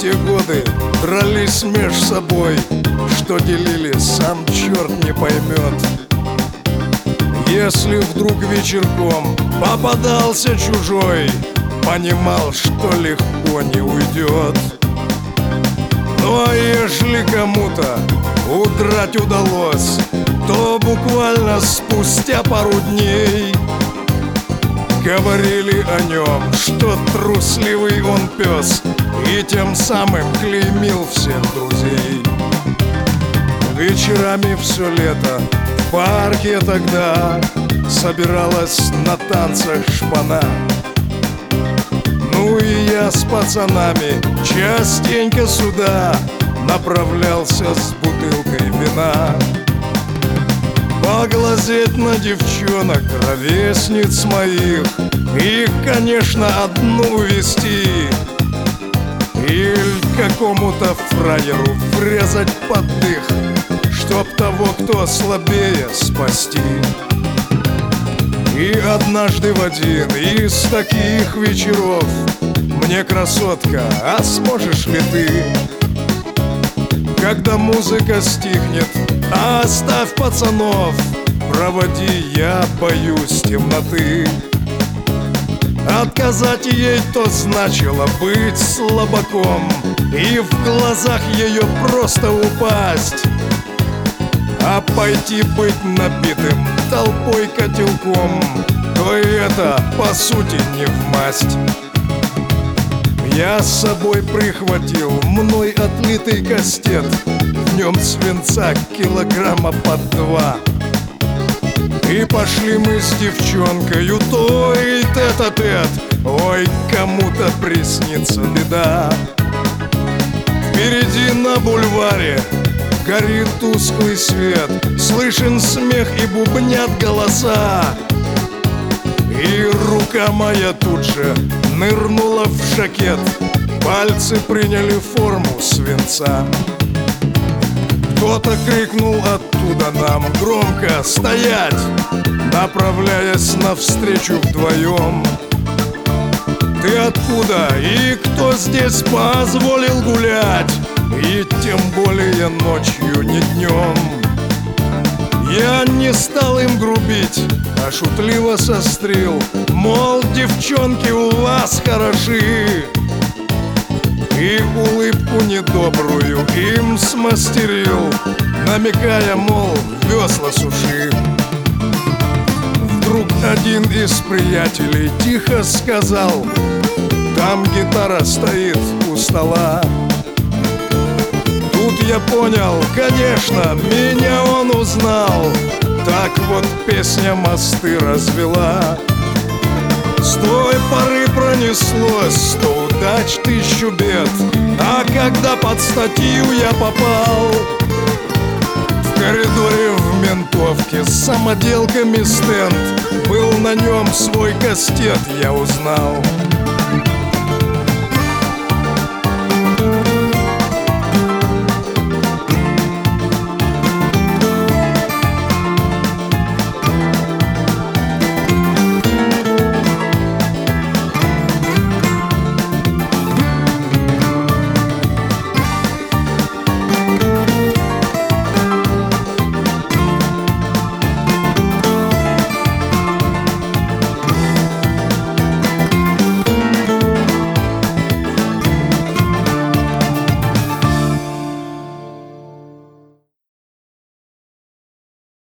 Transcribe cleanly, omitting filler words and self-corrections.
те годы дрались меж собой, что делили, сам черт не поймет. Если вдруг вечерком попадался чужой, понимал, что легко не уйдет. Ну а ежели кому-то удрать удалось, то буквально спустя пару дней говорили о нем, что трусливый он пес, и тем самым клеймил всех друзей. Вечерами все лето в парке тогда собиралась на танцах шпана. Ну и я с пацанами частенько сюда направлялся с бутылкой вина, поглазеть на девчонок, ровесниц моих, и, конечно, одну увести, или какому-то фраеру врезать под дых, чтоб того, кто слабее, спасти. И однажды в один из таких вечеров мне, красотка, а сможешь ли ты, когда музыка стихнет, оставь пацанов, проводи, я боюсь темноты. Отказать ей то значило быть слабаком, и в глазах ее просто упасть, а пойти быть набитым толпой котелком, то и это, по сути, не вмасть. Я с собой прихватил мной отлитый кастет, в нем свинца килограмма под 2. И пошли мы с девчонкою той тет-а-тет, ой, кому-то приснится беда. Впереди на бульваре горит тусклый свет, слышен смех и бубнят голоса. И рука моя тут же нырнула в жакет, пальцы приняли форму свинца. Кто-то крикнул оттуда нам громко «Стоять!», направляясь навстречу вдвоем. Ты откуда и кто здесь позволил гулять, и тем более ночью, не днем? Я не стал им грубить, а шутливо сострил, мол, девчонки у вас хороши, и улыбку недобрую им смастерил, намекая, мол, весла суши. Вдруг один из приятелей тихо сказал: там гитара стоит у стола. Тут я понял, конечно, меня он узнал. Так вот песня мосты развела. С той поры пронеслось 100 удач, 1000 бед. А когда под статью я попал, в коридоре в ментовке с самоделками стенд, был на нем свой кастет, я узнал.